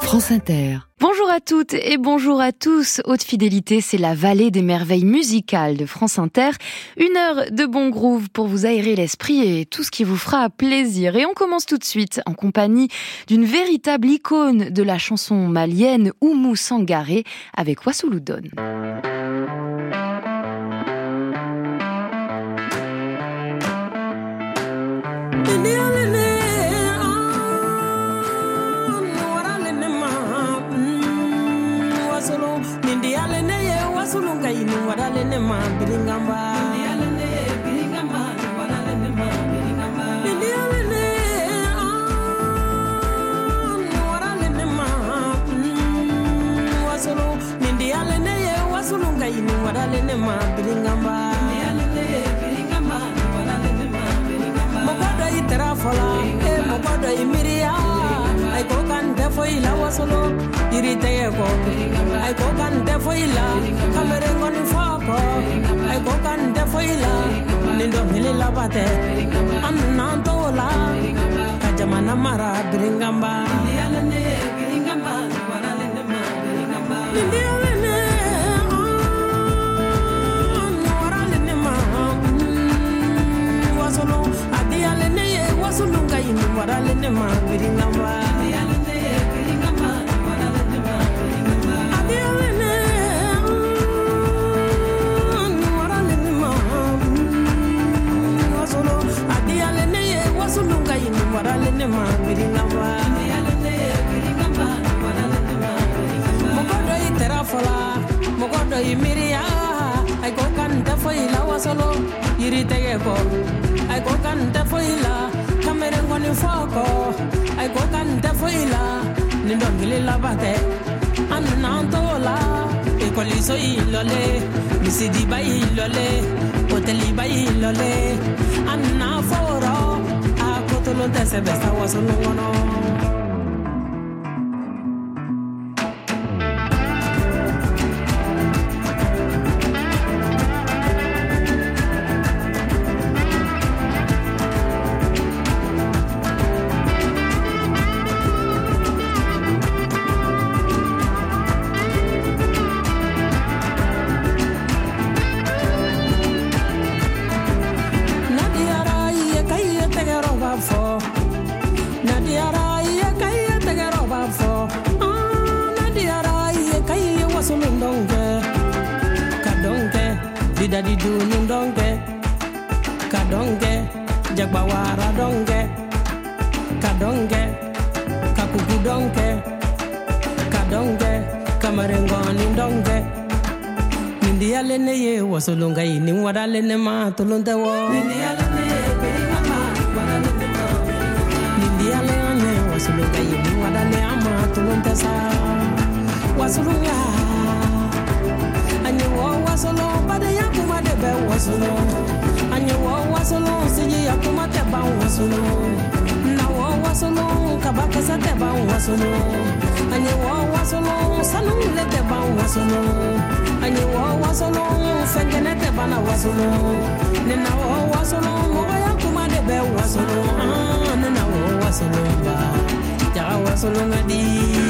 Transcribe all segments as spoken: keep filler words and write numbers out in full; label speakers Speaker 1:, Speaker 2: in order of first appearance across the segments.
Speaker 1: France Inter.
Speaker 2: Bonjour à toutes et bonjour à tous. Haute Fidélité, c'est la vallée des merveilles musicales de France Inter. Une heure de bon groove pour vous aérer l'esprit et tout ce qui vous fera plaisir. Et on commence tout de suite en compagnie d'une véritable icône de la chanson malienne, Oumou Sangaré, avec Wassoulou Don.
Speaker 3: Sulunga inu warale ne ma biringamba biringale ne biringamba warale ne ma biringamba biringale ne warale ne ma wasulu biringale ne wasulunga inu warale ne ma biringamba biringale ne biringamba warale ne ma biringamba mogodo itera fola e mogodo imiria ay ko kan defo ila wasulu irite ko ay ko kan defo ila kamere ngoni foko ay ko kan defo ila nindo hili labate anna tola kajamana mara biringamba yalla ne biringamba warale ne ma biringamba yalla ne warale ne ma wasulu adiyale ne wasulu ngai warale ne ma biringamba yalla ne biringamba warale ne ma biringamba adiyale ne warale ne ma wasulu adiyale ne wasulu ngai warale ne ma biringamba yalla ne biringamba warale ne ma biringamba mogodo itera fola mogodo imiria ay ko kan defo ila wasulu yirite ko ay ko kan defo ila kamere ngoni foko ay ko kan defo ila nindo ngili labate anna tola e koliso ilole misidi ba ilole hoteli ba ilole anna foro akotolo tese besta wasulu ngono. Dadi du nundonge kadonge jagbawara donge kadonge kakuku donge kadonge kamarengoni donge nindiale ne ye wasolunga ini wadale ne ma tolonte wo nindiale ne berimama wadale ne ma nindiale ne wasolunga ini wadale ama tolonte sa wasolunga anyi wo wasolo bade yakuma de be wasolo anyi wo wasolo siji yakuma te ba wasolo na wo wasolo kabaka sa te ba wasolo anyi wo wasolo sanu le te ba wasolo anyi wo wasolo fengene te ba na wasolo ne na wo wasolo mo yakuma de be wasolo ah ne na wo wasolo ba ja wasolo ngadi.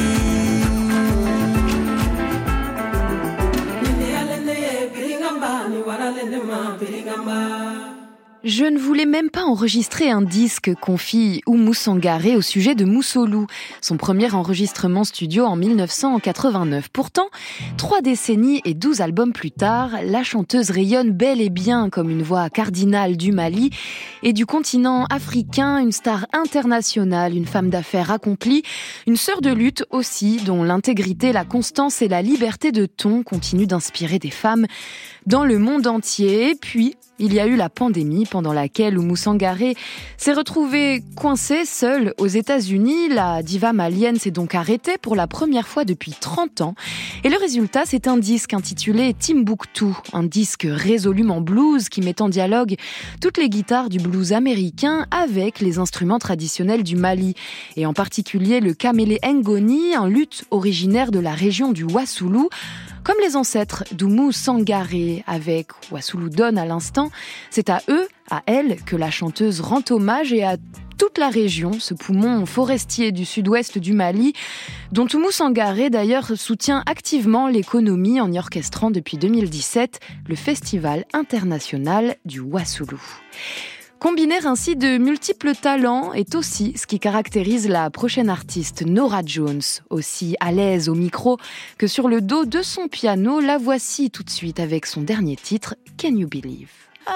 Speaker 2: Je ne voulais même pas enregistrer un disque, confie Oumou Sangaré au sujet de Moussolou, son premier enregistrement studio en dix-neuf cent quatre-vingt-neuf. Pourtant, trois décennies et douze albums plus tard, la chanteuse rayonne bel et bien comme une voix cardinale du Mali et du continent africain, une star internationale, une femme d'affaires accomplie, une sœur de lutte aussi, dont l'intégrité, la constance et la liberté de ton continuent d'inspirer des femmes dans le monde entier. Puis, il y a eu la pandémie pendant laquelle Oumou Sangaré s'est retrouvée coincée seule aux États-Unis. La diva malienne s'est donc arrêtée pour la première fois depuis trente ans. Et le résultat, c'est un disque intitulé Timbuktu, un disque résolument blues qui met en dialogue toutes les guitares du blues américain avec les instruments traditionnels du Mali. Et en particulier le kamele ngoni, un luth originaire de la région du Wassoulou. Comme les ancêtres d'Oumou Sangaré avec Wassoulou Don à l'instant, c'est à eux, à elle, que la chanteuse rend hommage et à toute la région, ce poumon forestier du sud-ouest du Mali, dont Oumou Sangaré d'ailleurs soutient activement l'économie en y orchestrant depuis deux mille dix-sept le Festival international du Wassoulou. Combiner ainsi de multiples talents est aussi ce qui caractérise la prochaine artiste Norah Jones. Aussi à l'aise au micro que sur le dos de son piano, la voici tout de suite avec son dernier titre, Can You Believe?
Speaker 3: Oh,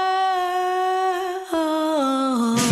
Speaker 3: oh, oh.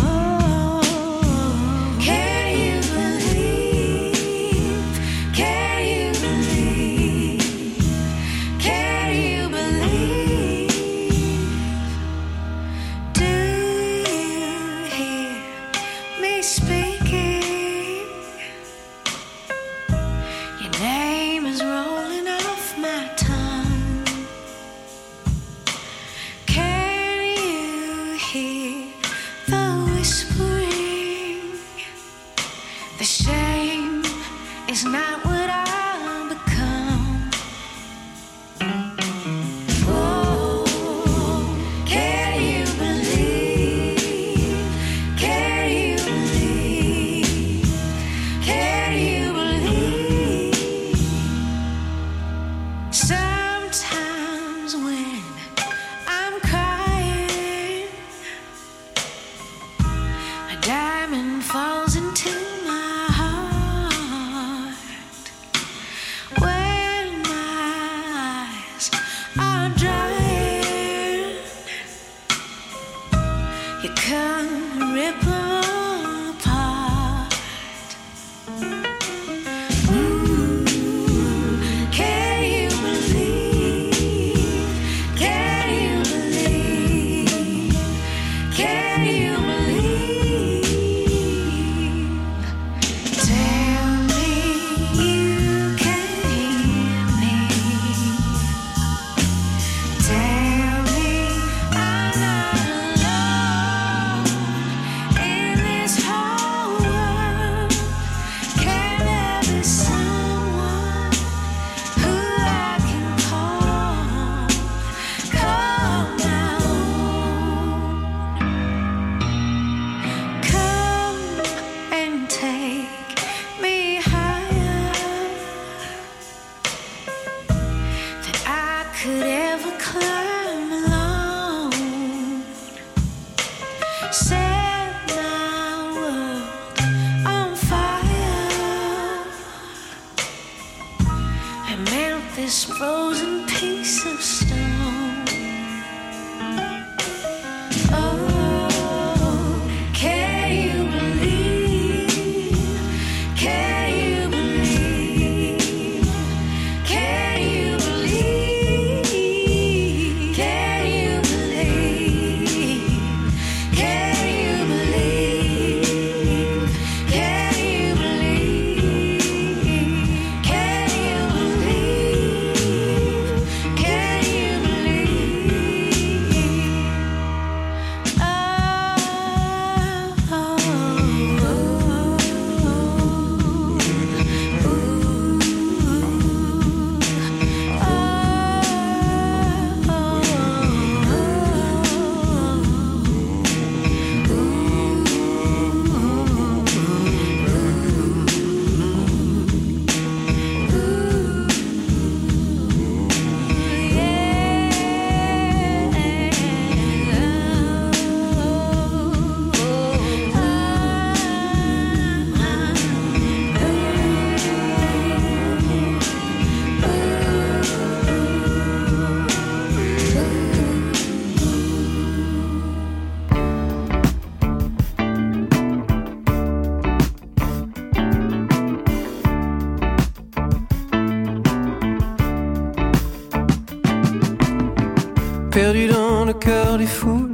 Speaker 1: Perdu dans le cœur des foules,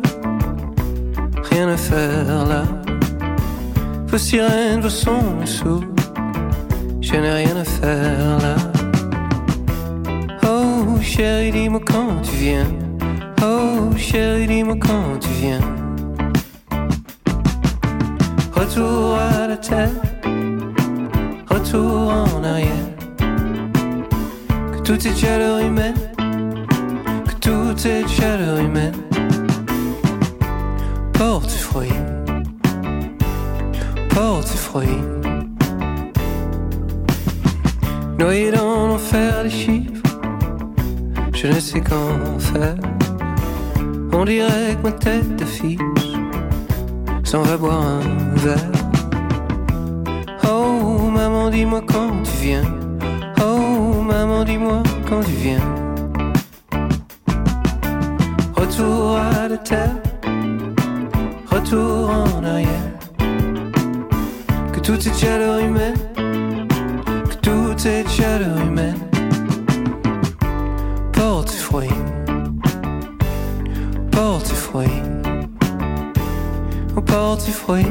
Speaker 1: rien à faire là. Vos sirènes, vos sons me saoulent, je n'ai rien à faire là. Oh chérie, dis-moi quand tu viens. Oh chérie, dis-moi quand tu viens. Retour à la terre, retour en arrière. Que tout est chaleur humaine, que tout est chaleur humaine. Porte fruit, porte fruit. Noyé dans l'enfer des chiffres, je ne sais qu'en faire. On dirait que ma tête d'affiche s'en va boire un verre. Oh maman, dis-moi quand tu viens. Oh maman, dis-moi quand tu viens. Retour à la terre, retour en arrière. Que tout est chaleur humaine, que tout est chaleur humaine. Porte fruit, porte fruit, oh porte fruit.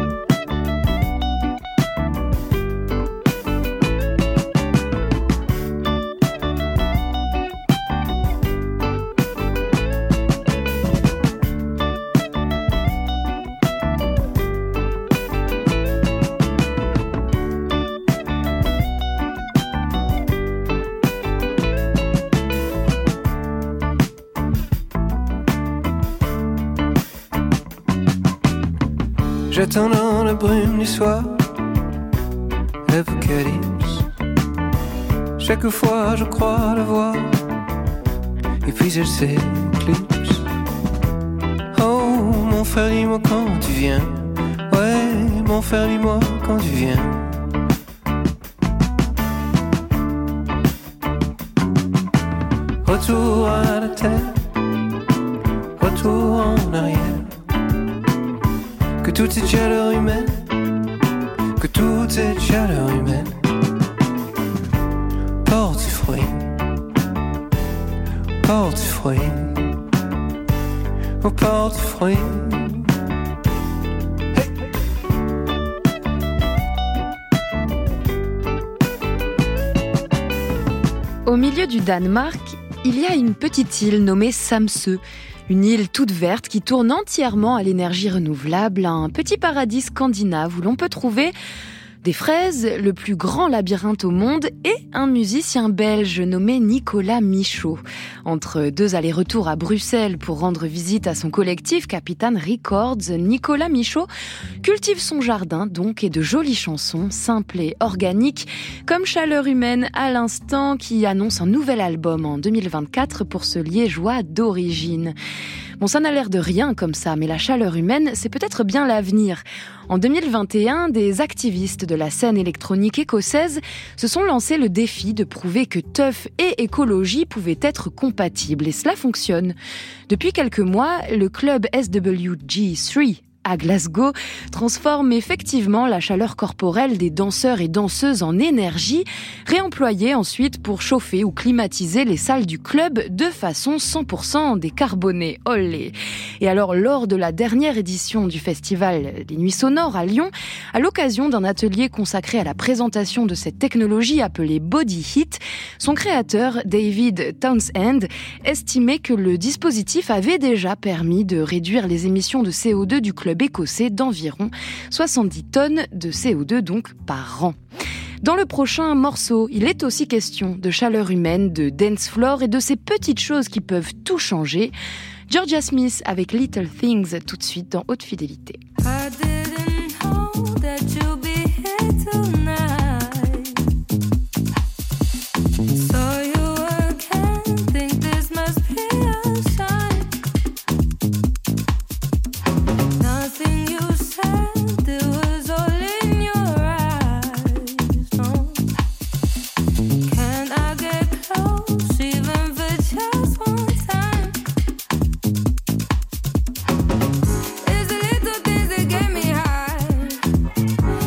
Speaker 1: J'attends dans la brume du soir l'apocalypse. Chaque fois je crois la voir, et puis elle s'éclipse. Oh mon frère, dis-moi quand tu viens. Ouais mon frère, dis-moi quand tu viens. Retour à la terre, retour en arrière. Que tout est chaleur humaine, que tout est chaleur humaine. Porte fruit, porte fruit, oh porte fruit. Hey.
Speaker 2: Au milieu du Danemark, il y a une petite île nommée Samsø. Une île toute verte qui tourne entièrement à l'énergie renouvelable, un petit paradis scandinave où l'on peut trouver des fraises, le plus grand labyrinthe au monde et un musicien belge nommé Nicolas Michaud. Entre deux allers-retours à Bruxelles pour rendre visite à son collectif Capitaine Records, Nicolas Michaud cultive son jardin donc et de jolies chansons simples et organiques comme Chaleur humaine à l'instant qui annonce un nouvel album en deux mille vingt-quatre pour ce liégeois d'origine. Bon, ça n'a l'air de rien comme ça, mais la chaleur humaine, c'est peut-être bien l'avenir. En deux mille vingt et un, des activistes de la scène électronique écossaise se sont lancés le défi de prouver que teuf et écologie pouvaient être compatibles, et cela fonctionne. Depuis quelques mois, le club S W G trois à Glasgow transforme effectivement la chaleur corporelle des danseurs et danseuses en énergie, réemployée ensuite pour chauffer ou climatiser les salles du club de façon cent pour cent décarbonée. Olé. Et alors, lors de la dernière édition du festival des Nuits Sonores à Lyon, à l'occasion d'un atelier consacré à la présentation de cette technologie appelée Body Heat, son créateur, David Townsend, estimait que le dispositif avait déjà permis de réduire les émissions de C O deux du club écossais d'environ soixante-dix tonnes de C O deux donc par an. Dans le prochain morceau, il est aussi question de chaleur humaine, de dance floor et de ces petites choses qui peuvent tout changer. Georgia Smith avec Little Things tout de suite dans Haute Fidélité.
Speaker 4: I didn't know that you'd be here tonight. Saw you again, think this must be a sign. Nothing you said, it was all in your eyes. No. Can I get close, even for just one time? It's the little things that get me high.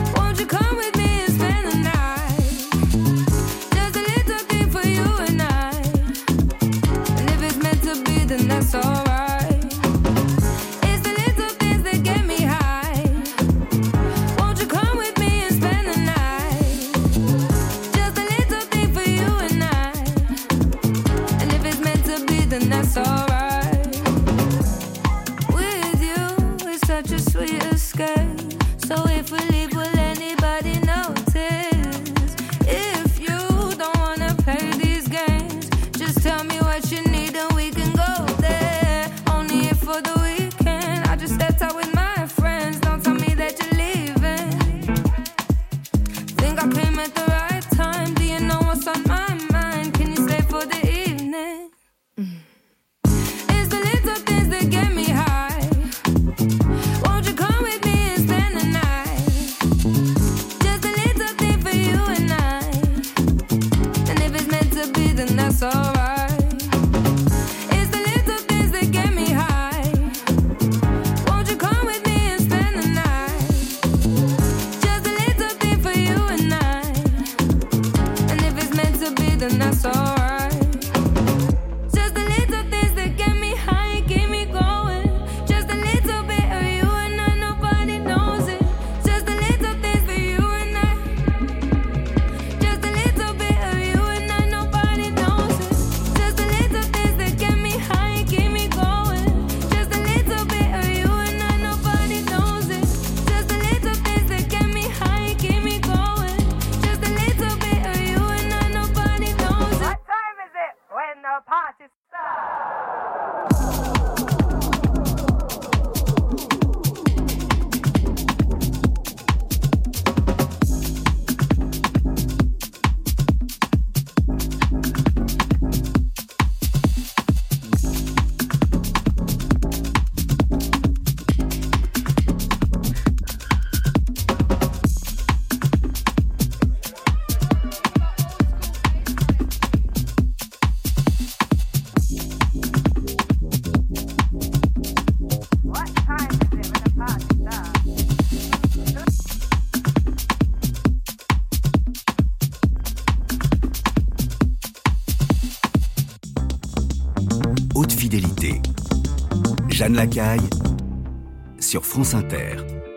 Speaker 5: fidélité. Jeanne Lacaille sur France Inter.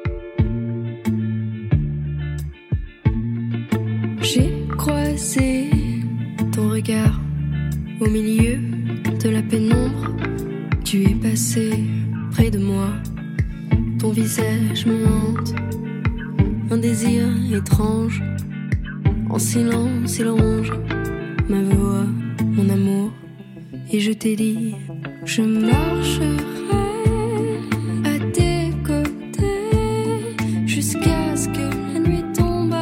Speaker 6: J'ai croisé ton regard au milieu de la pénombre. Tu es passé près de moi, ton visage me hante. Un désir étrange, en silence il ronge ma voix, mon amour. Et je t'ai dit, je marcherai à tes côtés jusqu'à ce que la nuit tombe.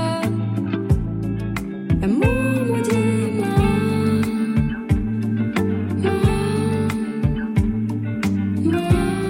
Speaker 6: Amour maudit, moi, moi, moi.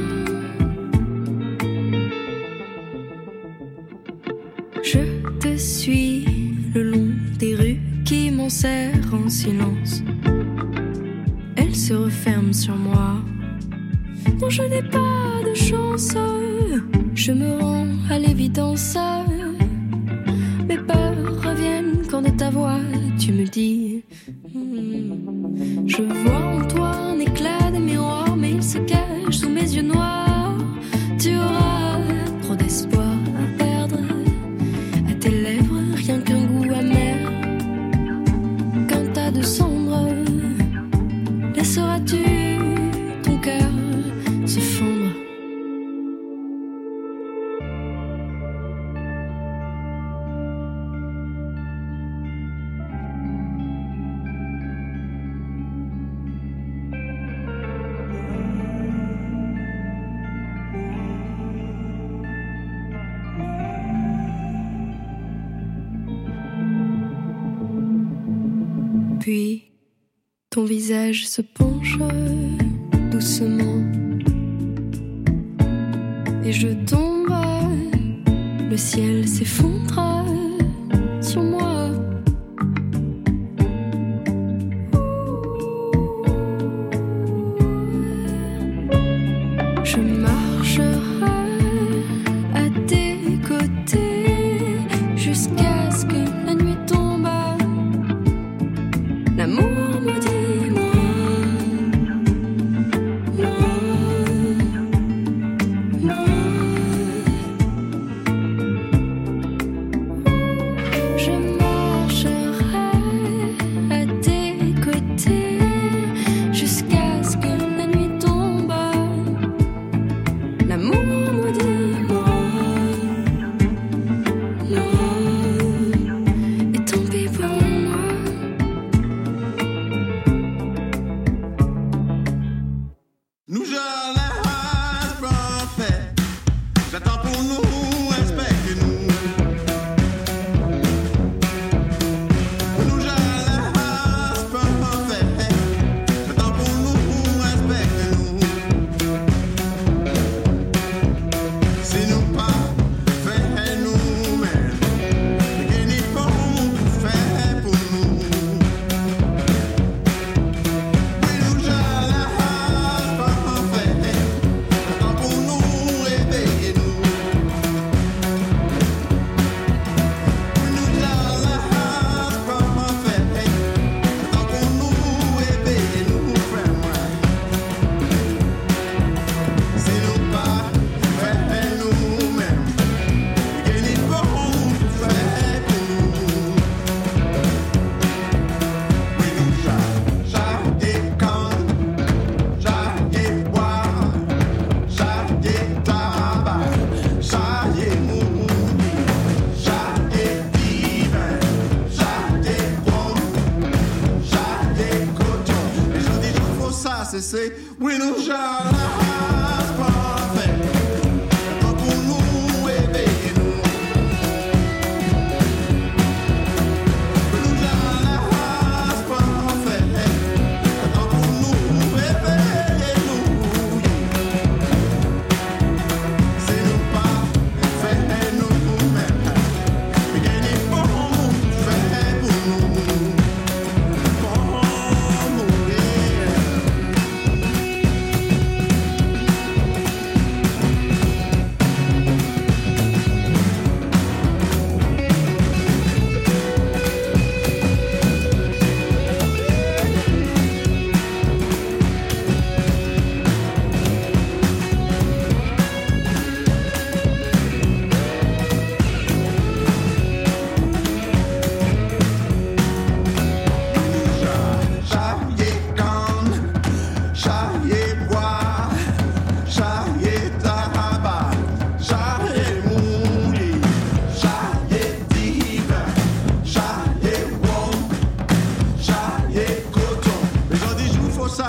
Speaker 6: Je te suis le long des rues qui m'enserrent en silence. Elle se referme sur moi. Non, je n'ai pas de chance. Je me rends à l'évidence. Mes peurs reviennent quand de ta voix tu me dis hmm. Je vois en toi un éclat de miroir, mais il se cache sous mes yeux noirs. Tu auras trop d'espoir à perdre. À tes lèvres, rien qu'un goût amer. Qu'un tas de cendres. Laisseras-tu ton cœur se fondre? Puis ton visage se penche doucement et je tombe, le ciel s'effondre sur moi. Je marcherai à tes côtés jusqu'à ce que la nuit tombe. L'amour me dit moi, moi, moi. Je marcherai à tes côtés jusqu'à ce que la nuit tombe. L'amour me dit moi, moi. Et tant pis pour moi.
Speaker 7: Nous j'allais parfait. J'attends pour nous, respecte-nous. Nous j'allais parfait. J'attends pour nous, respecte-nous. Si nous pas fait nous-mêmes, mais n'y pas fait pour nous. Oui, nous j'allais parfait. J'attends pour nous, réveillez-nous. Oui, nous j'allais parfait. J'attends pour nous, réveillez-nous, frère moi. Si nous pas fait nous-mêmes, mais n'y pas fait pour nous. Oui, nous j'allais quand j'allais boire, j'allais tabac, j'allais mourir, j'allais divin, j'allais bon, j'allais coton. Et je dis, il faut ça, c'est c'est. Oui, nous j'allais parfait. Attends pour nous, réveillez-nous. Oui, nous j'allais parfait. Attends pour nous, réveillez-nous. C'est nous pas fait nous-mêmes, mais n'y pas fait pour nous. Pour mourir.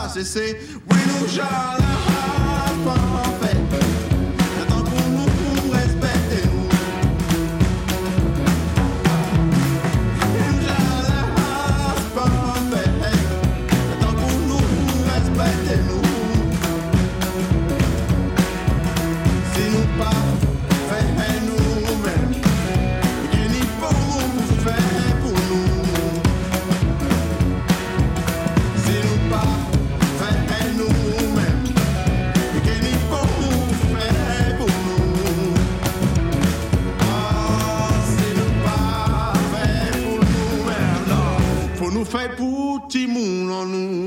Speaker 7: c'est c'est oui nous j'en ai pas fait. Le temps pour nous pour respecter nous. Nous j'en ai pas fait. Le temps pour nous pour respecter nous. Si nous pas fait nous-mêmes, il n'y a pas pour faire pour nous. Si nous pas fait nous-mêmes, il n'y a pas pour faire pour nous. Ah, si nous pas fait pour nous-mêmes, non, faut nous faire pour tout le monde en nous.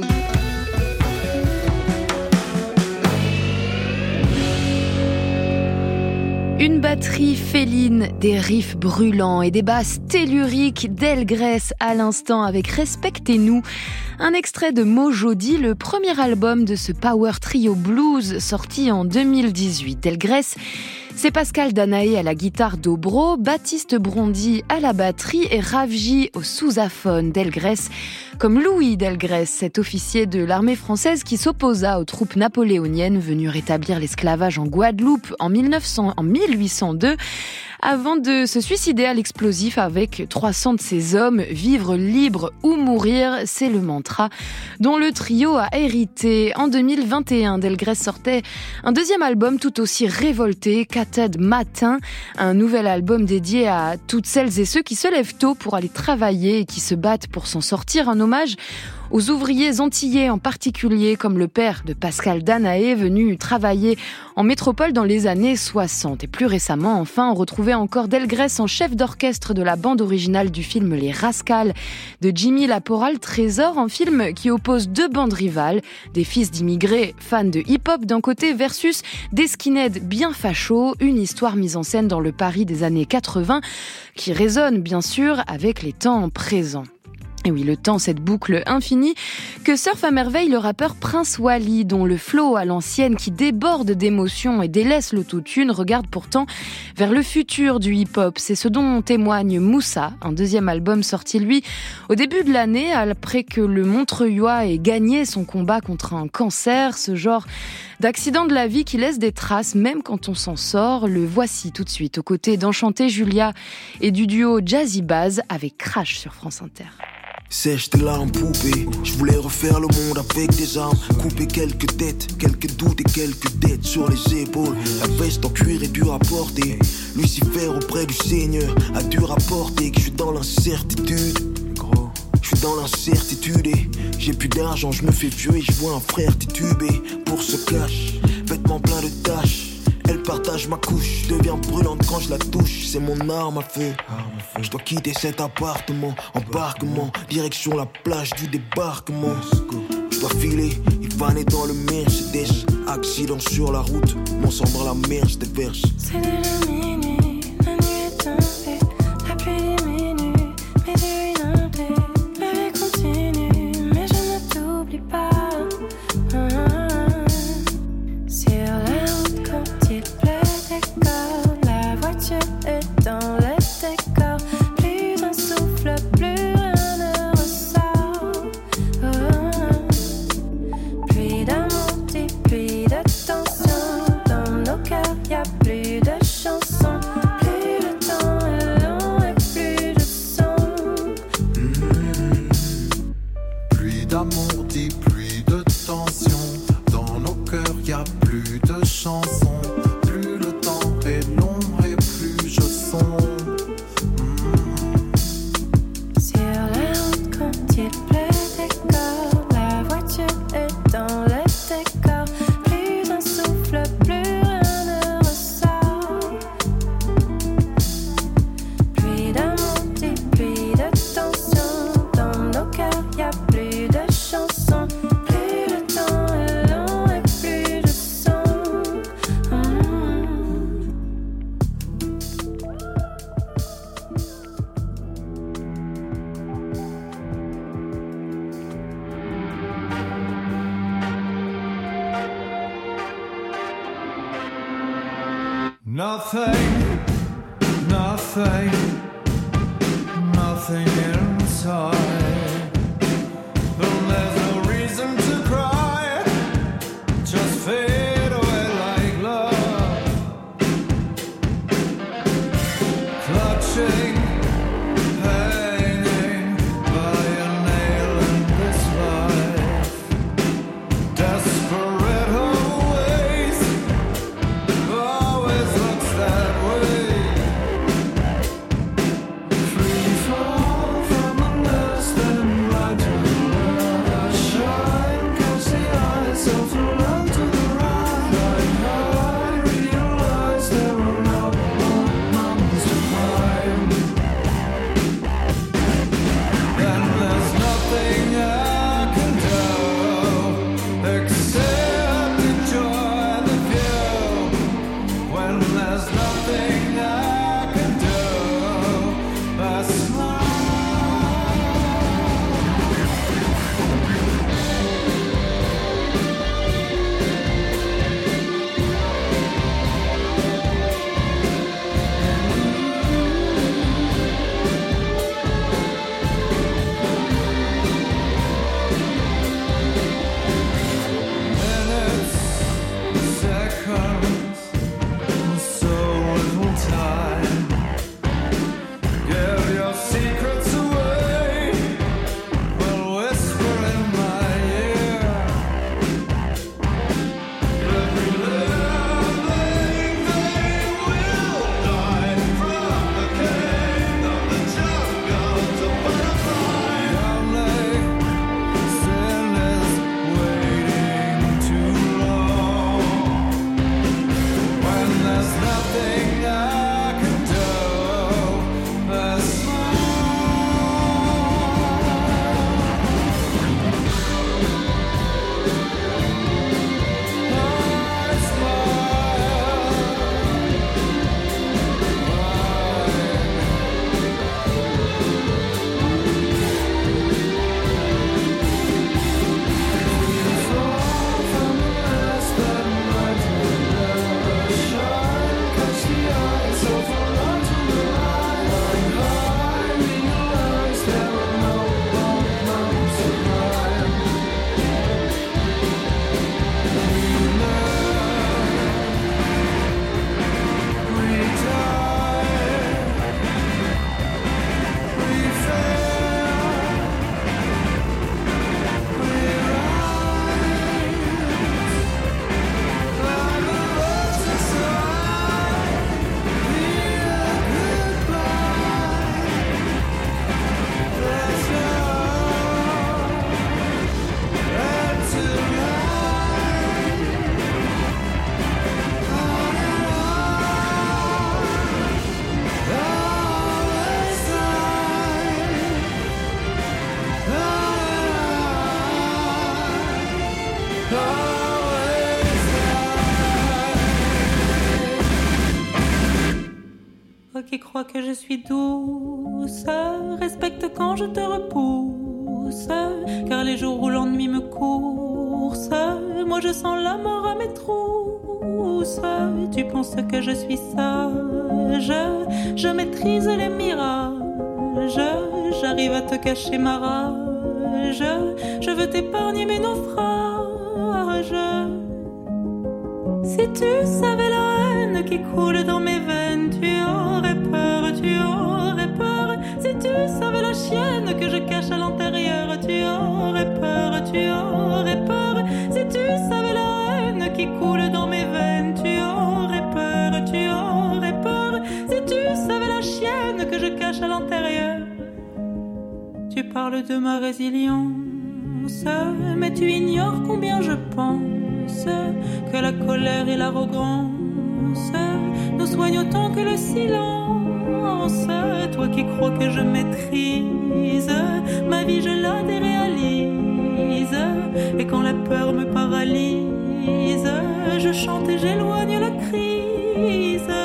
Speaker 2: Une batterie féline, des riffs brûlants et des basses telluriques d'Elgrès à l'instant avec Respectez-nous. Un extrait de Mojodi, le premier album de ce power trio blues sorti en deux mille dix-huit. Delgrès, c'est Pascal Danaé à la guitare dobro, Baptiste Brondy à la batterie et Ravji au sousaphone. Delgrès, comme Louis Delgrès, cet officier de l'armée française qui s'opposa aux troupes napoléoniennes venues rétablir l'esclavage en Guadeloupe en mille neuf cents, en mille huit cent deux, avant de se suicider à l'explosif avec trois cents de ses hommes. Vivre libre ou mourir, c'est le mantra dont le trio a hérité. En deux mille vingt et un, Delgrès sortait un deuxième album tout aussi révolté, Cathode Matin, un nouvel album dédié à toutes celles et ceux qui se lèvent tôt pour aller travailler et qui se battent pour s'en sortir, un hommage aux ouvriers antillais en particulier, comme le père de Pascal Danaé, venu travailler en métropole dans les années soixante. Et plus récemment, enfin, on retrouvait encore Delgrès en chef d'orchestre de la bande originale du film Les Rascals de Jimmy Laporal Trésor, un film qui oppose deux bandes rivales, des fils d'immigrés fans de hip-hop d'un côté versus des skinheads bien fachos, une histoire mise en scène dans le Paris des années quatre-vingts qui résonne bien sûr avec les temps présents. Et oui, le temps, cette boucle infinie que surfe à merveille le rappeur Prince Wally, dont le flow à l'ancienne qui déborde d'émotions et délaisse l'autotune regarde pourtant vers le futur du hip-hop. C'est ce dont témoigne Moussa, un deuxième album sorti lui au début de l'année, après que le Montreuillois ait gagné son combat contre un cancer, ce genre d'accident de la vie qui laisse des traces même quand on s'en sort. Le voici tout de suite aux côtés d'Enchanté Julia et du duo Jazzy Bass avec Crash sur France Inter.
Speaker 8: Sèche tes larmes poupées, je voulais refaire le monde avec des armes. Couper quelques têtes, quelques doutes et quelques dettes sur les épaules. La veste en cuir est dure à porter. Lucifer auprès du Seigneur a dû rapporter que je suis dans l'incertitude. Gros, je suis dans l'incertitude et j'ai plus d'argent, je me fais vieux et je vois un frère titubé. Pour ce cash, vêtements pleins de taches. Elle partage ma couche, je deviens brûlante quand je la touche. C'est mon arme à feu. Je dois quitter cet appartement, embarquement, direction la plage du débarquement. Je dois filer, il vanait dans le Mercedes. Accident sur la route, mon sang dans la mer, je déverse.
Speaker 6: C'est déjà minuit, la nuit est tombée, la pluie diminue, mes yeux inondés. La vie continue, mais je ne t'oublie pas. Ah, sur la route quand il pleut décor, la voiture est dans le décor. Plus un souffle, plus rien ne ressort. Oh, pluie d'amour, dit pluie de tension. Dans nos cœurs, y'a plus de chansons. Plus le temps est long et plus de son.
Speaker 9: Mmh. Pluie d'amour, dit pluie de tension. Dans nos cœurs, y'a plus de chansons. Plus le temps est long et plus je songe.
Speaker 6: Sur la route quand il pleut décor, la voiture est dans le décor. Plus un souffle, plus rien ne ressort. Pluie d'amour, dit pluie de tension. Dans nos cœurs, y'a plus de chansons. Plus le temps est long et plus je sens. Mmh.
Speaker 10: Nothing, nothing, nothing inside. Then there's no reason to cry.
Speaker 3: qui crois que je suis douce, respecte quand je te repousse, car les jours où l'ennui me course, moi je sens la mort à mes trousses. Tu penses que je suis sage, je maîtrise les mirages, j'arrive à te cacher ma rage, je veux t'épargner mes naufrages. Si tu savais la haine qui coule dans mes veines, tu aurais peur, tu aurais peur. Si tu savais la chienne que je cache à l'intérieur, tu aurais peur, tu aurais peur. Si tu savais la haine qui coule dans mes veines, tu aurais peur, tu aurais peur. Si tu savais la chienne que je cache à l'intérieur. Tu parles de ma résilience, mais tu ignores combien je pense que la colère et l'arrogance nous soignent autant que le silence. Toi qui crois que je maîtrise ma vie, je la déréalise, et quand la peur me paralyse, je chante et j'éloigne la crise.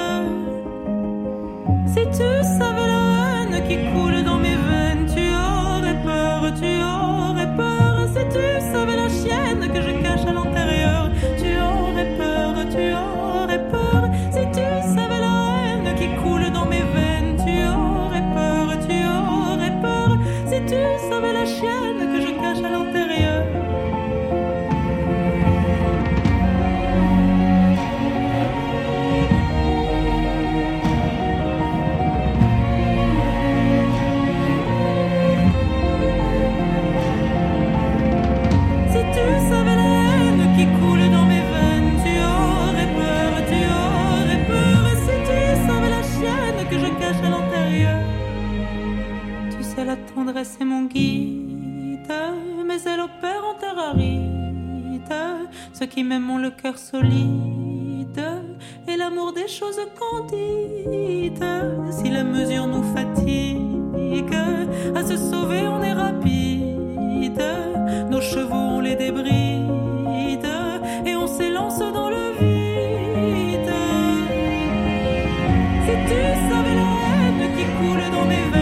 Speaker 3: Si tu savais la haine qui coule dans mes veines, tu aurais peur, tu aurais peur. Si tu savais la chienne que je cache à l'intérieur, tu aurais peur, tu aurais peur. Si tu savais la haine qui coule dans mes veines, tu aurais peur, tu aurais peur. Si tu savais la chienne que je cache à l'intérieur. La tendresse est mon guide, mais elle opère en terre aride. Ceux qui m'aiment ont le cœur solide et l'amour des choses candides. Si la mesure nous fatigue, à se sauver on est rapide. Nos chevaux on les débride et on s'élance dans le vide. Si tu savais la haine qui coule dans mes veines,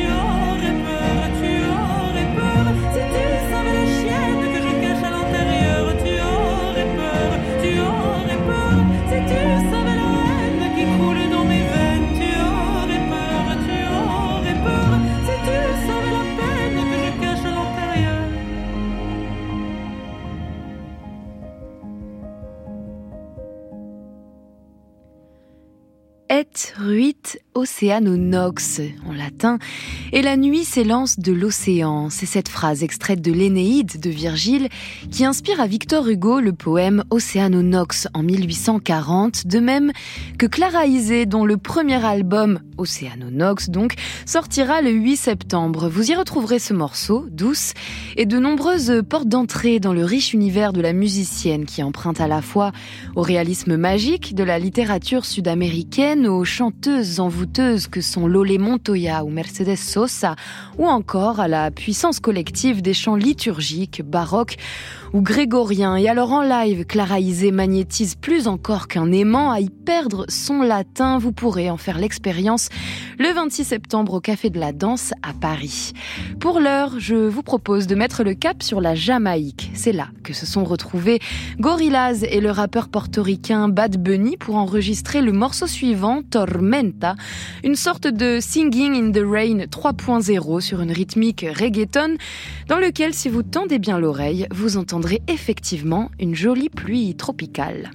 Speaker 2: Et ruit oceano nox en latin, et la nuit s'élance de l'océan. C'est cette phrase extraite de l'Énéide de Virgile qui inspire à Victor Hugo le poème Oceano nox en mille huit cent quarante, de même que Clara Isé, dont le premier album Oceano nox donc sortira le huit septembre. Vous y retrouverez ce morceau, Douce, et de nombreuses portes d'entrée dans le riche univers de la musicienne qui emprunte à la fois au réalisme magique de la littérature sud-américaine, aux chanteuses envoûteuses que sont Lolé Montoya ou Mercedes Sosa, ou encore à la puissance collective des chants liturgiques, baroques ou grégoriens. Et alors en live, Clara Isé magnétise plus encore qu'un aimant à y perdre son latin. Vous pourrez en faire l'expérience le vingt-six septembre au Café de la Danse à Paris. Pour l'heure, je vous propose de mettre le cap sur la Jamaïque. C'est là que se sont retrouvés Gorillaz et le rappeur portoricain Bad Bunny pour enregistrer le morceau suivant, Tormenta, une sorte de Singing in the Rain trois point zéro sur une rythmique reggaeton dans lequel, si vous tendez bien l'oreille, vous entendrez effectivement une jolie pluie tropicale.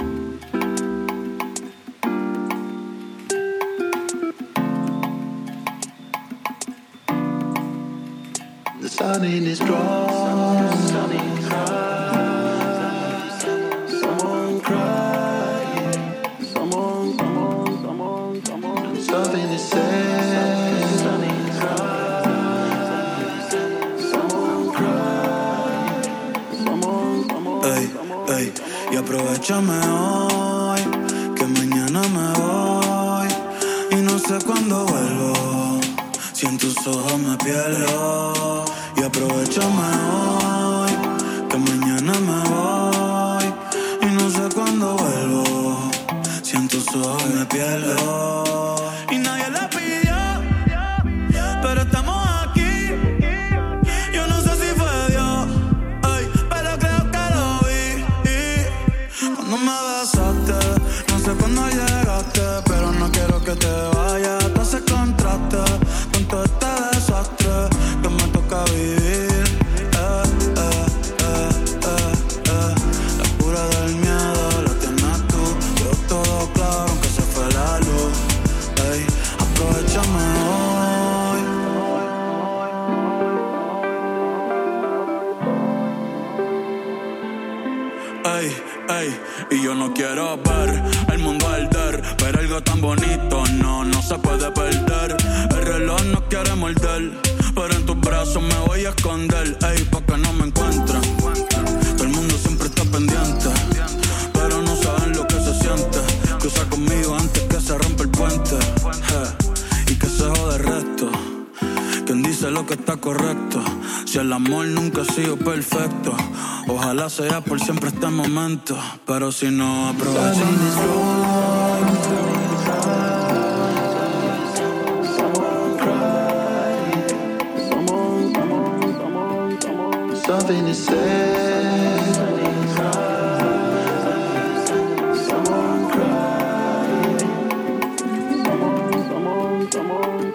Speaker 7: The sun in his drawers, someone crying, someone, someone, someone, someone, stuff in his head, someone crying, someone, someone.
Speaker 11: Ey, ey, y aprovechame hoy, que mañana me voy y no sé cuándo vuelvo. Si en tus ojos me pierdo. Y aprovechame hoy, que mañana me voy y no sé cuándo vuelvo. Si en tus ojos me pierdo. Y nadie ey, y yo no quiero ver el mundo arder, pero algo tan bonito no, no se puede perder. El reloj no quiere morder, pero en tus brazos me voy a esconder, ey, pa' que no me encuentren. Todo el mundo siempre está pendiente, pero no saben lo que se siente. Cruza conmigo antes que se rompa el puente, eh, y que se jode el resto. Quien dice lo que está correcto, si el amor nunca ha sido perfecto, ojalá sea por siempre este momento, pero si no aprovechamos.
Speaker 12: Something to say. Someone cry. Someone, someone, someone,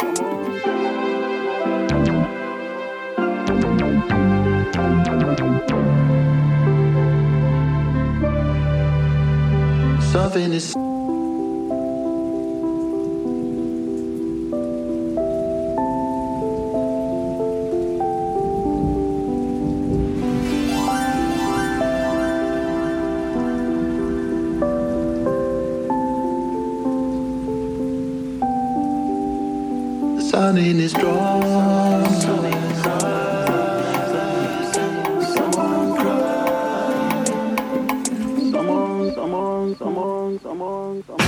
Speaker 12: someone. Something to say. Sunning is strong. Someone cry. Someone, someone, someone, someone, someone.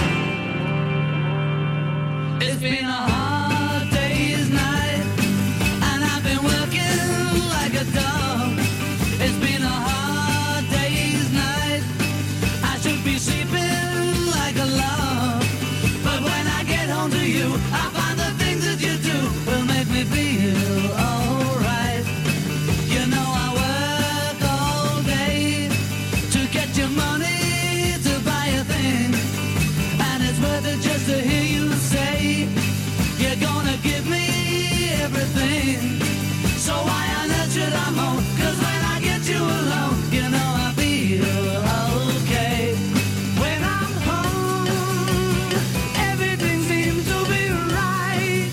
Speaker 3: It's been a hard day's night, and I've been working like a dog. It's been a hard day's night. I should be sleeping like a log, but when I get home to you, I find the things that you do will make me feel alright. You know I work all day to get your money to buy a thing, and it's worth it just to hear you say you're gonna give me everything. So why on earth should I moan? 'Cause when I get you alone, you know I feel okay. When I'm home, everything seems to be right.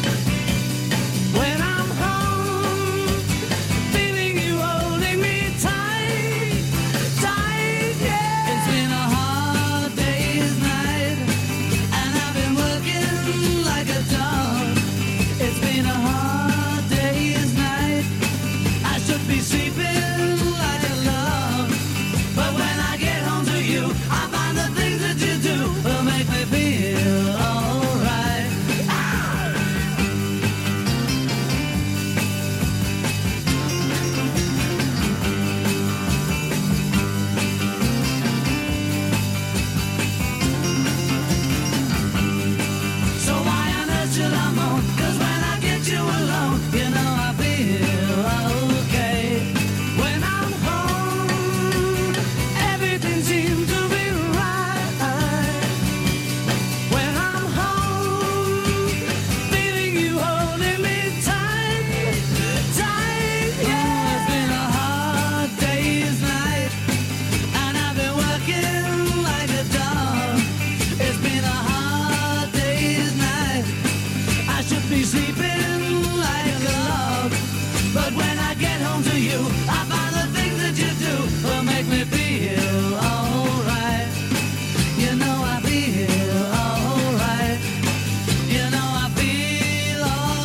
Speaker 3: When I'm home, feeling you holding me tight, tight, yeah. It's been a hard day's night, and I've been working like a dog. It's been a hard day's night. I should be sleeping like a log, but when I get home to you, I find the things that you do will make me feel alright. Ah! So why on earth should I moan? 'Cause when I get you alone, you know I feel okay. When I'm home, everything seems to be right. When I'm home, feeling you holding me tight, tight, yeah. It's been a hard day's night, and I've been working like a dog. It's been a hard day's night. I should be sleeping like a log, but when I get home to you, I find the things that you do will make me feel alright. You know I feel alright. You know I feel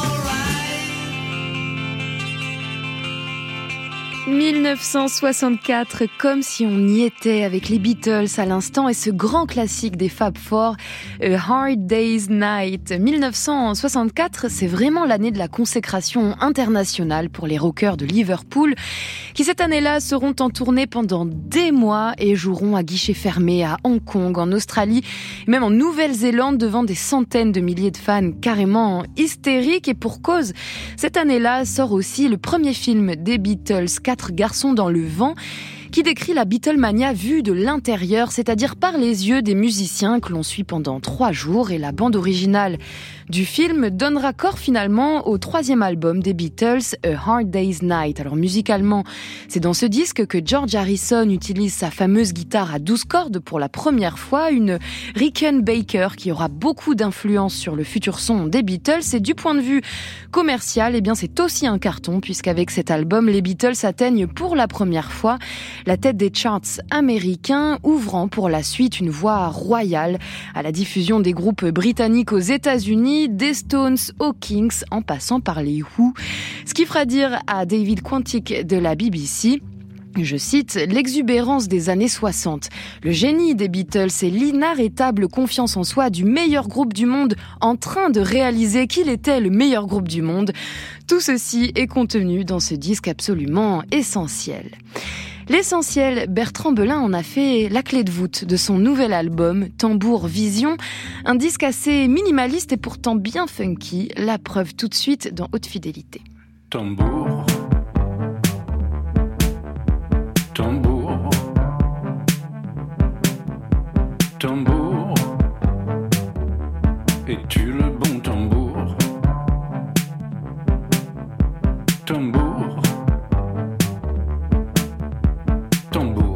Speaker 3: alright.
Speaker 2: dix-neuf cent soixante-quatre, comme si on y était avec les Beatles à l'instant et ce grand classique des Fab Four, A Hard Day's Night. dix-neuf cent soixante-quatre, c'est vraiment l'année de la consécration internationale pour les rockers de Liverpool, qui cette année-là seront en tournée pendant des mois et joueront à guichet fermé à Hong Kong, en Australie, et même en Nouvelle-Zélande devant des centaines de milliers de fans carrément hystériques. Et pour cause, cette année-là sort aussi le premier film des Beatles, Quatre garçons dans le vent, qui décrit la Beatlemania vue de l'intérieur, c'est-à-dire par les yeux des musiciens que l'on suit pendant trois jours. Et la bande originale du film donnera corps finalement au troisième album des Beatles, A Hard Day's Night. Alors musicalement, c'est dans ce disque que George Harrison utilise sa fameuse guitare à douze cordes pour la première fois, une Rickenbacker qui aura beaucoup d'influence sur le futur son des Beatles. Et du point de vue commercial, eh bien c'est aussi un carton puisqu'avec cet album, les Beatles atteignent pour la première fois la tête des charts américains, ouvrant pour la suite une voie royale à la diffusion des groupes britanniques aux États-Unis, des Stones aux Kings, en passant par les Who. Ce qui fera dire à David Quantick de la B B C, je cite, « L'exubérance des années soixante, le génie des Beatles et l'inarrêtable confiance en soi du meilleur groupe du monde en train de réaliser qu'il était le meilleur groupe du monde. Tout ceci est contenu dans ce disque absolument essentiel. » L'essentiel, Bertrand Belin en a fait la clé de voûte de son nouvel album, Tambour Vision, un disque assez minimaliste et pourtant bien funky, la preuve tout de suite dans Haute Fidélité.
Speaker 13: Tambour, tambour, tambour, es-tu le bon tambour? Tambour, tambour,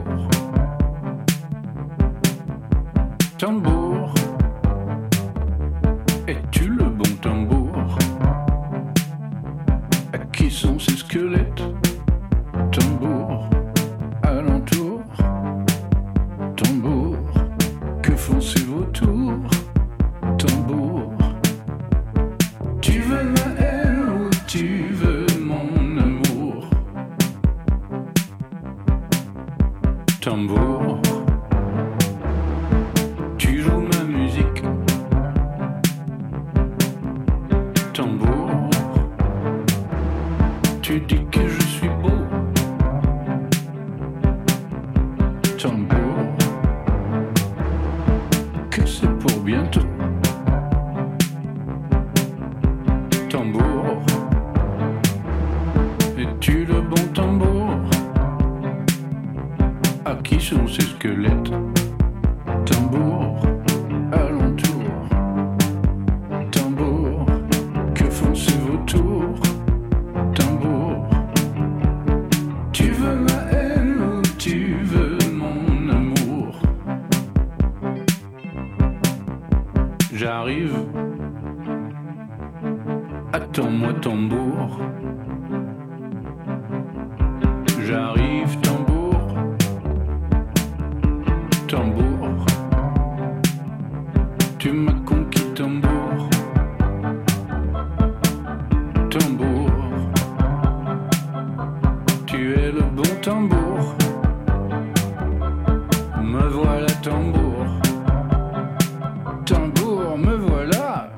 Speaker 13: tambour, es-tu le bon tambour? À qui sont ces squelettes? Tambour, alentour, tambour, que font ces vautours? Tambour, tu veux ma haine ou tu veux mon amour? Tambour, tu joues ma musique. Tambour, tu dis que je suis beau. Tambour, que c'est pour bientôt. Tambour, es-tu le bon tambour? À qui sont ces squelettes? Tambour, alentour, tambour, que font ces vautours? Tambour, tu veux ma haine ou tu veux mon amour? J'arrive, attends-moi tambour. J'arrive tambour, tambour, tu m'as conquis tambour. Tambour, tu es le bon tambour. Me voilà tambour, tambour, me voilà.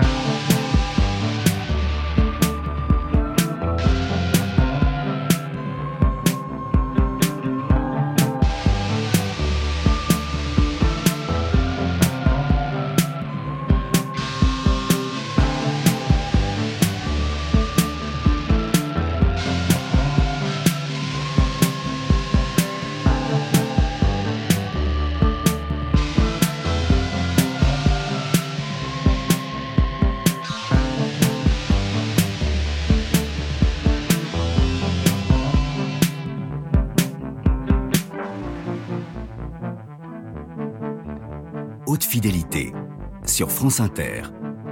Speaker 5: Haute Fidélité sur France Inter.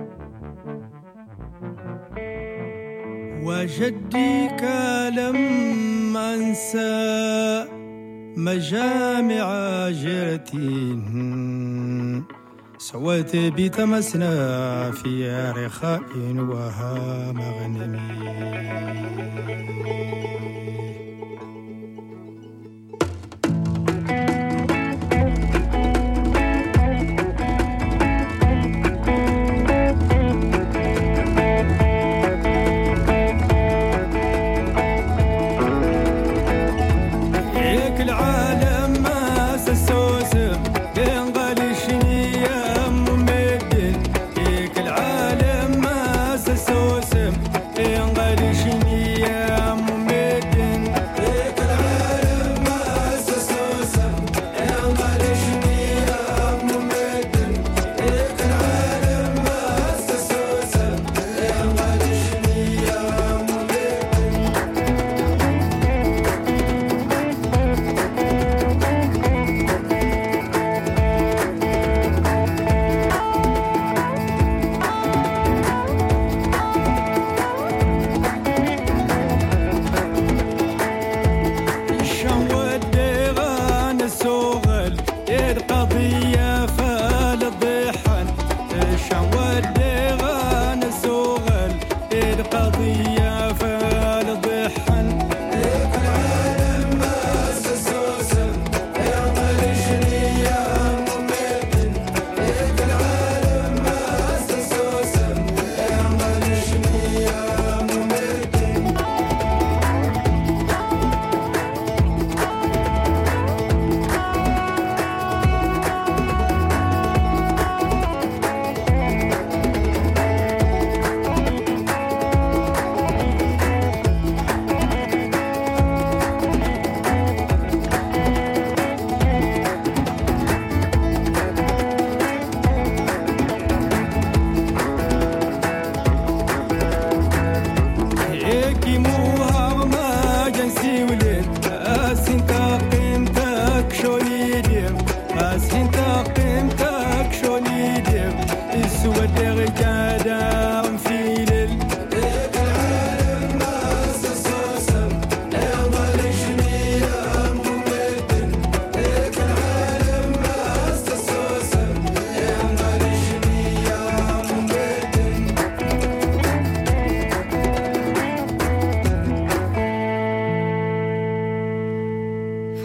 Speaker 10: وجديك لم أنسى مجامع جرتي سويت بتمسنا في رخاء وها مغنمي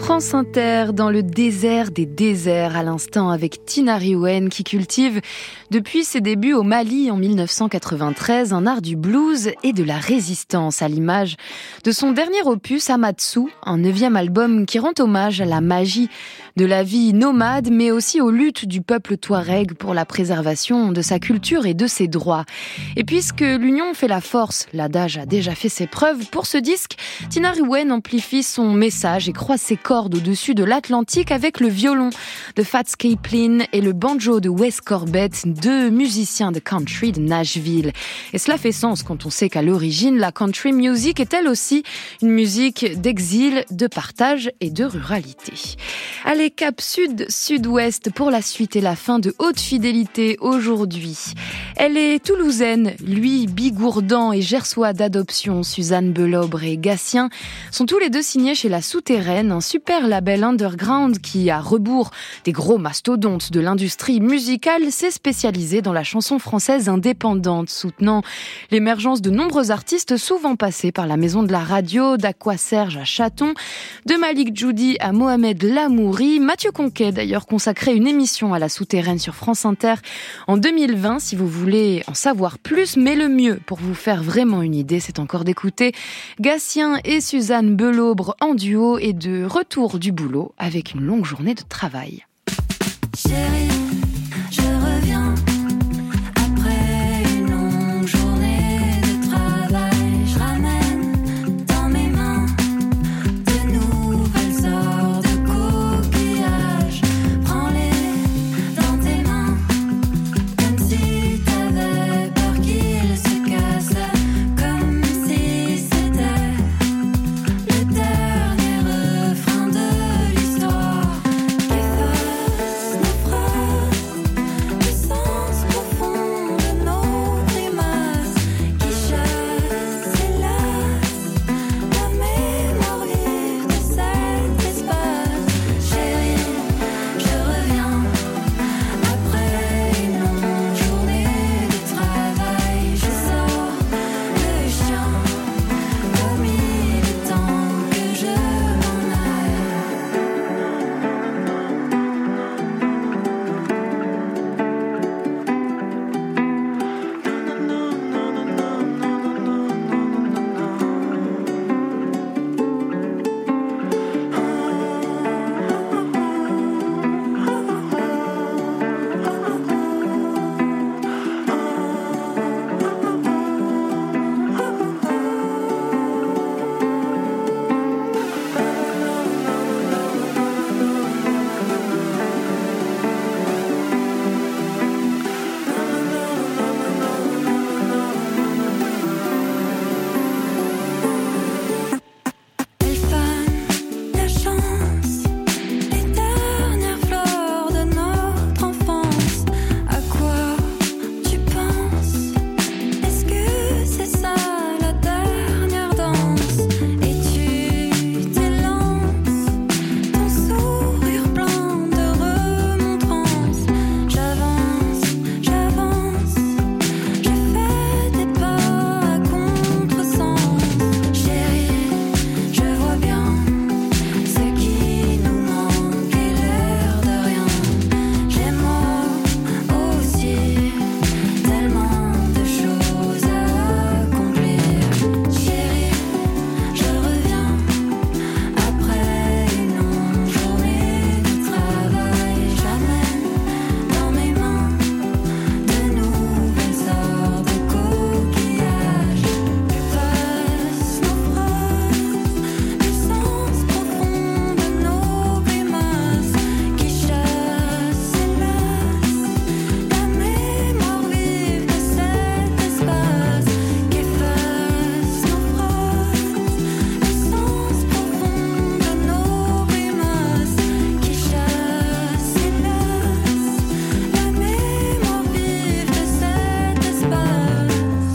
Speaker 2: France Inter, dans le désert des déserts, à l'instant avec Tina Riwen qui cultive depuis ses débuts au Mali en mille neuf cent quatre-vingt-treize un art du blues et de la résistance, à l'image de son dernier opus Amatsu, un neuvième album qui rend hommage à la magie de la vie nomade, mais aussi aux luttes du peuple touareg pour la préservation de sa culture et de ses droits. Et puisque l'union fait la force, l'adage a déjà fait ses preuves, pour ce disque, Tina Riwen amplifie son message et croise ses cordes au-dessus de l'Atlantique avec le violon de Fats Kaplan et le banjo de Wes Corbett, deux musiciens de country de Nashville. Et cela fait sens quand on sait qu'à l'origine, la country music est elle aussi une musique d'exil, de partage et de ruralité. Allez, cap sud-sud-ouest pour la suite et la fin de Haute Fidélité aujourd'hui. Elle est toulousaine, lui bigourdan et gersois d'adoption. Suzanne Belobre et Gatien sont tous les deux signés chez La Souterraine, un super label underground qui, à rebours des gros mastodontes de l'industrie musicale, s'est spécialisé dans la chanson française indépendante, soutenant l'émergence de nombreux artistes souvent passés par la maison de la radio, d'Aqua Serge à Chaton, de Malik Djoudi à Mohamed Lamouri. Mathieu Conquet d'ailleurs consacré une émission à La Souterraine sur France Inter en deux mille vingt. Si vous voulez en savoir plus, mais le mieux pour vous faire vraiment une idée, c'est encore d'écouter Gatien et Suzanne Belobre en duo et de retour du boulot avec une longue journée de travail.
Speaker 4: Chérie, je reviens après une longue journée de travail. Je ramène dans mes mains de nouvelles ors de coquillages. Prends-les dans tes mains comme si t'avais peur qu'ils se cassent, comme si c'était le dernier refrain de l'histoire. Efface nos phrases, le sens profond de nos grimaces qui chassent, hélas, la mémoire vive de cet espace. Chérie, je reviens après une longue journée de travail. Je sors le chien comme il est temps que je m'en aille. Elle fane la chance, les dernières fleurs de notre enfance. À quoi tu penses? Est-ce que c'est ça la dernière danse? Et tu t'élances, ton sourire plein de remontrances. J'avance, j'avance, je fais des pas à contresens. Chérie, je vois bien ce qui nous manque et l'air de rien. J'ai moi aussi tellement de choses à accomplir. Chérie, je reviens après une longue journée de travail. J'amène dans mes mains de nouvelles sortes de coquillages. Efface nos phrases, le sens profond de nos grimaces qui chassent, hélas, la mémoire vive de cet espace. Qu'efface nos phrases, le sens profond de nos grimaces qui chassent, hélas, la mémoire vive de cet espace.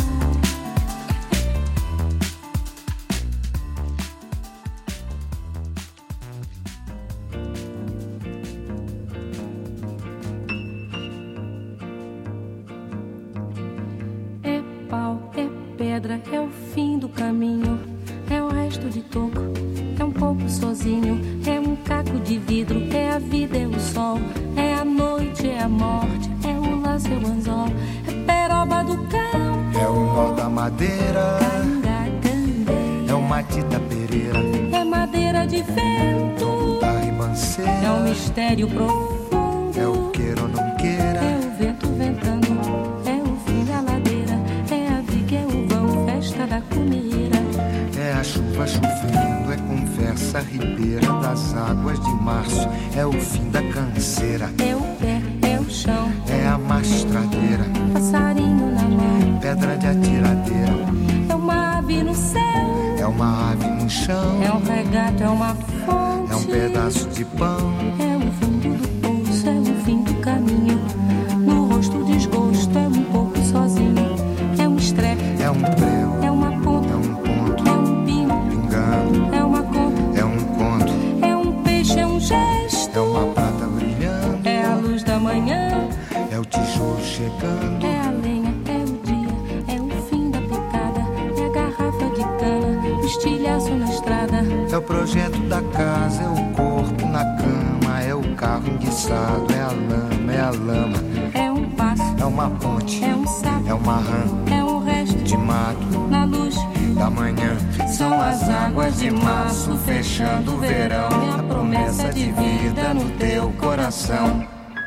Speaker 14: É pau, é pedra, é o fim do caminho, é o resto de toco, é um pouco sozinho, é um caco de vidro. É a vida, é o sol, é a noite, é a morte, é o laço, é o anzol, é peroba do campo,
Speaker 15: é o nó da madeira,
Speaker 14: Canga,
Speaker 15: é o matita pereira,
Speaker 14: é madeira de vento,
Speaker 15: da ribanceira,
Speaker 14: é um mistério profundo,
Speaker 15: é o queira ou não queira,
Speaker 14: é o vento ventando, é o fim da ladeira, é a viga, é o vão, festa da cumeira,
Speaker 15: é a chuva chovendo, é conversa ribeira das águas de março, é o fim da canseira,
Speaker 14: é o pé, é o chão,
Speaker 15: é a mastradeira,
Speaker 14: passarinho na mão,
Speaker 15: pedra de atiradeira,
Speaker 14: é uma ave no céu,
Speaker 15: é uma ave no chão,
Speaker 14: é um regato, é uma fonte,
Speaker 15: é um pedaço de pão,
Speaker 14: é o fundo do poço, é o fim do caminho, no rosto desgosto, é um pouco sozinho, é um estrepe,
Speaker 15: é um prego,
Speaker 14: é uma ponta,
Speaker 15: é um ponto,
Speaker 14: é um pino,
Speaker 15: pingando,
Speaker 14: é uma conta,
Speaker 15: é um conto,
Speaker 14: é um peixe, é um gesto,
Speaker 15: é uma prata brilhando,
Speaker 14: é a luz da manhã,
Speaker 15: é o tijolo chegando,
Speaker 14: é a lenha, é o dia, é o fim da picada, é a garrafa de cana, o estilhaço na estrada,
Speaker 15: é o projeto da casa, é o corpo na cama, é o carro enguiçado, é a lama, é a lama,
Speaker 14: é um passo,
Speaker 15: é uma ponte,
Speaker 14: é um sapo,
Speaker 15: é uma rã,
Speaker 14: é um resto
Speaker 15: de mato,
Speaker 14: na luz
Speaker 15: da manhã,
Speaker 14: são as águas de março fechando o verão, é a promessa de vida no teu coração.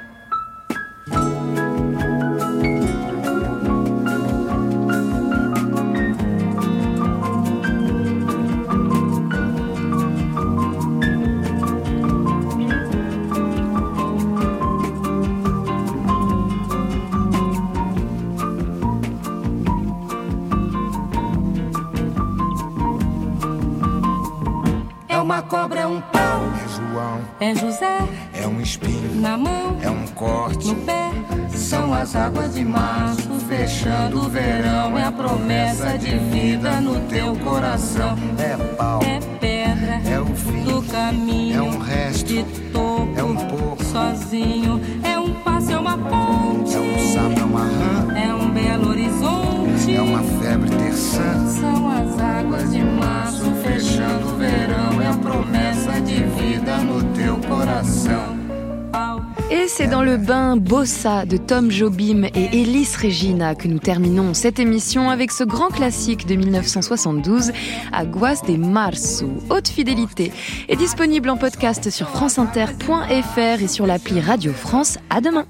Speaker 14: Uma cobra, é um pau,
Speaker 15: é João,
Speaker 14: é José,
Speaker 15: é um espinho
Speaker 14: na mão,
Speaker 15: é um corte,
Speaker 14: no pé,
Speaker 15: são as águas de março fechando o verão, é a promessa de vida no teu coração, é pau,
Speaker 14: é pedra,
Speaker 15: é o fim
Speaker 14: do caminho,
Speaker 15: é um resto,
Speaker 14: de topo,
Speaker 15: é um pouco,
Speaker 14: sozinho, é um passo, é uma ponte,
Speaker 15: é um sapo, é uma rã,
Speaker 14: é um belo horizonte,
Speaker 15: é uma febre terçã,
Speaker 14: são as águas de março fechando o verão, é a promessa de vida no teu coração.
Speaker 2: Et c'est dans le bain Bossa de Tom Jobim et Elis Regina que nous terminons cette émission avec ce grand classique de mille neuf cent soixante-douze, Aguas de Março. Haute fidélité est disponible en podcast sur franceinter point f r et sur l'appli Radio France. À demain.